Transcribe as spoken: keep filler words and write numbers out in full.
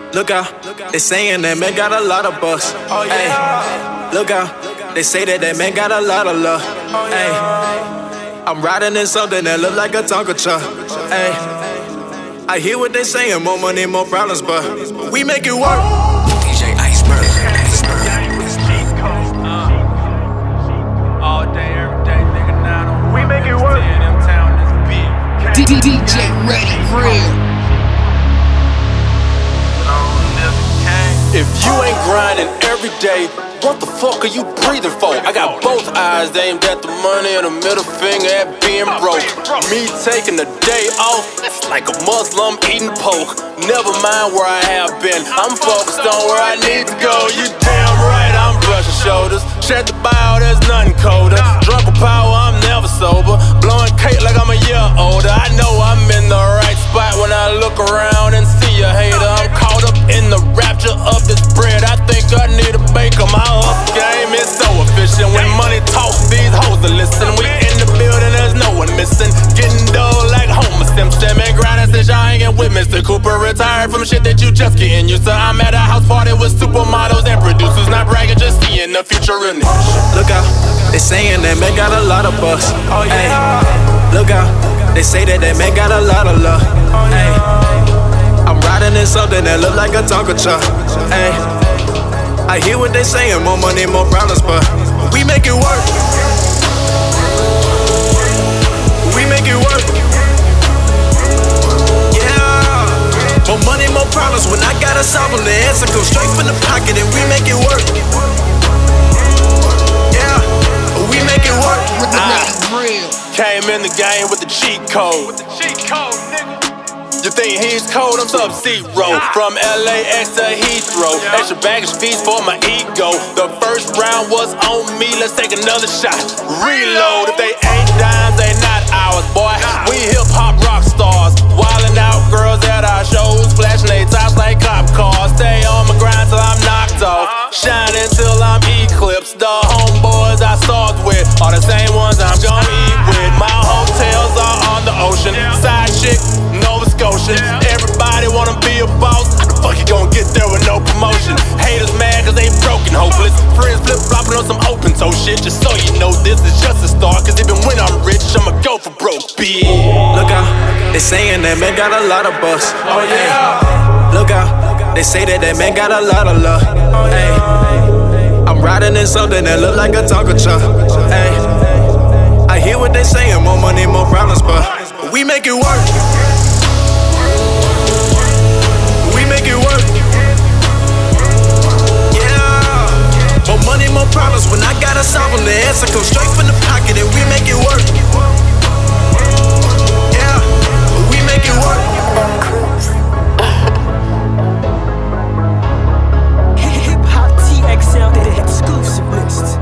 Look out, they saying that man got a lot of bucks. Oh yeah. Ay, look out, they say that that man got a lot of love. Oh yeah. Ay, I'm riding in something that look like a Tonka truck. Ay, I hear what they saying, more money, more problems, but we make it work. D J Iceberg, Iceberg. All day, every day, nigga, nine on We make it work. D J Ready Real. If you ain't grinding every day, what the fuck are you breathing for? I got both eyes aimed at the money and a middle finger at being broke. Me taking the day off, it's like a Muslim eating pork. Never mind where I have been, I'm focused on where I need to go. You damn right, I'm brushing shoulders. Check the bio, there's nothing colder. Drunk with power, I'm never sober. Blowing cake like I'm a year older. I know I'm in the right spot when I look around and see a hater. I'm caught up in the rapture of this bread. I think I need a baker. My hustle game is so efficient. When money talks, these hoes are listen. We in the building, there's no one missing. Getting dull like Homer Simpson. Been grinding since y'all hanging with Mister Cooper. Retired from shit that you just getting used to. I'm at a house party with supermodels and producers. Not bragging, just seeing the future in it. Look out, they saying that man got a lot of bucks. Oh yeah. Ay, look out, they say that that man got a lot of love. Ay, I'm riding in something that look like a Tonka truck. Ay, I hear what they saying, more money, more problems, but we make it work. We make it work. Yeah. More money, more problems. When I gotta solve them, the answer comes straight from the pocket, and we make it work. Yeah, we make it work. I came in the game with the cheat code. Cheat code, nigga. You think he's cold? I'm Sub-Zero. From L A X to Heathrow. Extra baggage fees for my ego. The first round was on me. Let's take another shot. Reload. If they ain't dimes, they not ours, boy. We hip hop rock stars. Wildin' out girls at our shows. Flashing they tops like cop cars. Stay on my grind till I'm knocked off. Shining till I'm eclipsed. The homeboys I start with are the same ones I'm gonna eat with. My hotels are on the ocean. Side chick, Nova Scotia. Everybody wanna be a boss. How the fuck you gon' get there with no promotion? Haters mad cause they broken, hopeless. Friends flip-flopping on some open toe shit. Just so you know this is just a start. Cause even when I'm rich, I'ma go for broke, bitch. Look out, they saying that man got a lot of bucks. Oh yeah. Look out, they say that that man got a lot of love. Ay, I'm riding in something that look like a Tonka truck. Ay, I hear what they saying, more money, more problems, but we make it work. We make it work. Yeah. More money, more problems. When I gotta solve them, the answer comes straight from the pocket, and we make it work.